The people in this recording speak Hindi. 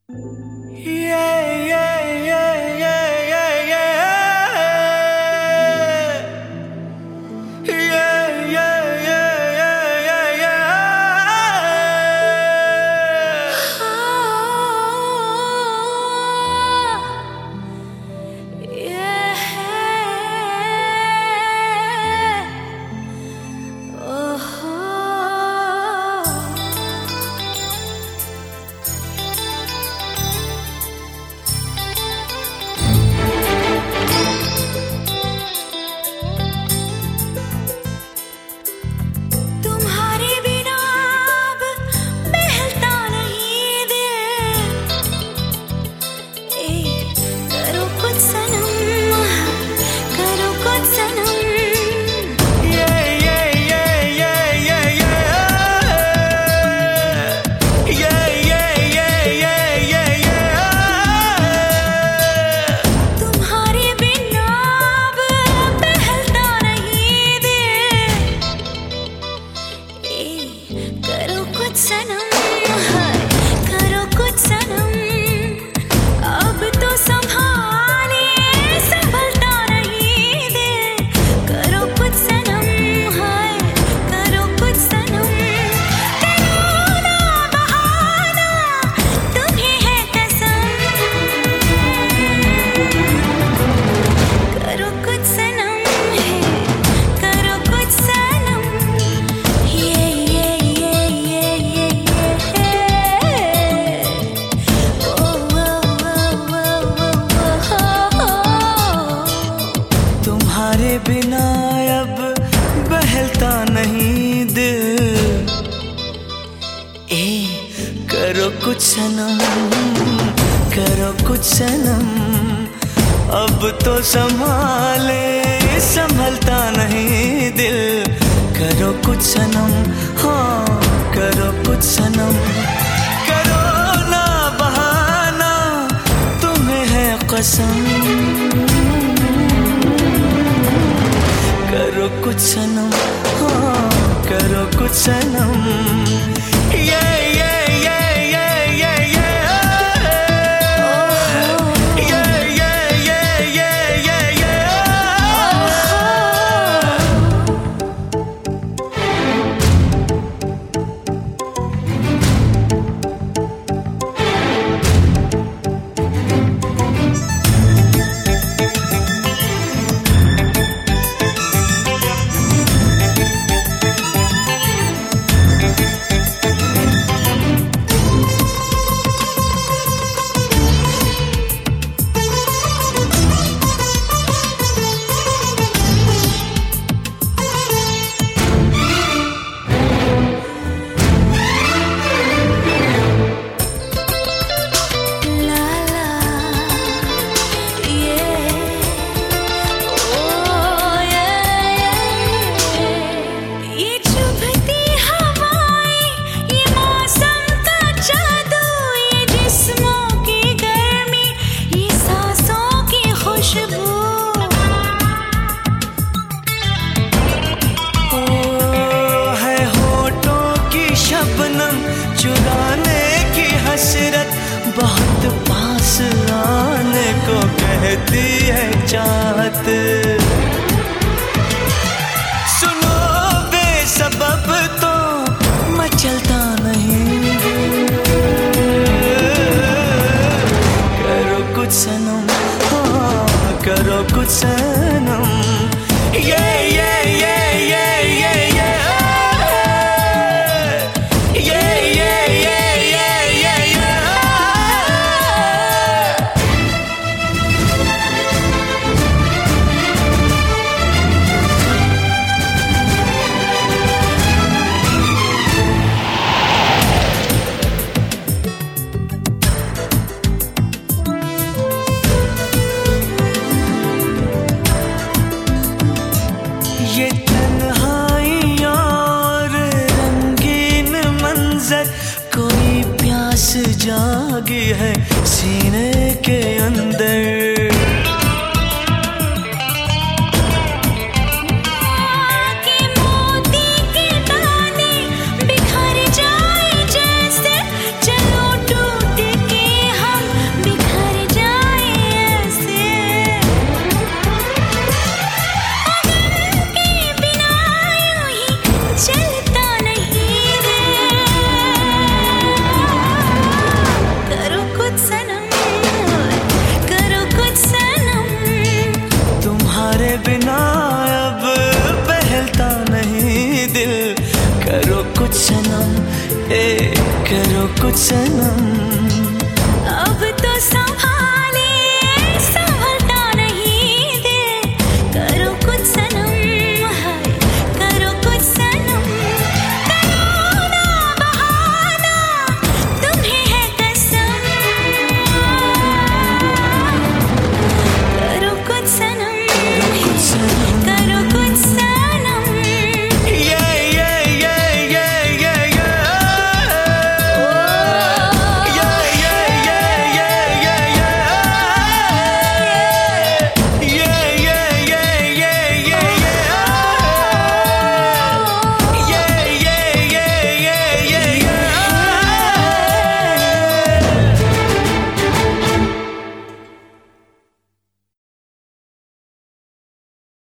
बिना अब बहलता नहीं दिल। करो कुछ सनम, करो कुछ सनम, अब तो संभाले संभलता नहीं दिल। करो कुछ सनम, हाँ करो कुछ सनम, करो ना बहाना, तुम्हें है कसम। करो कुछ सनम, हाँ करो कुछ सनम। चुराने की हसरत बहुत पास आने को कहती है चाहत। सुनो बेसबब तो मचलता नहीं, करो कुछ सनम, हाँ करो कुछ सनम। ये तन्हाई और रंगीन मंजर, कोई प्यास जागी है सीने के अंदर। कुछ सनम।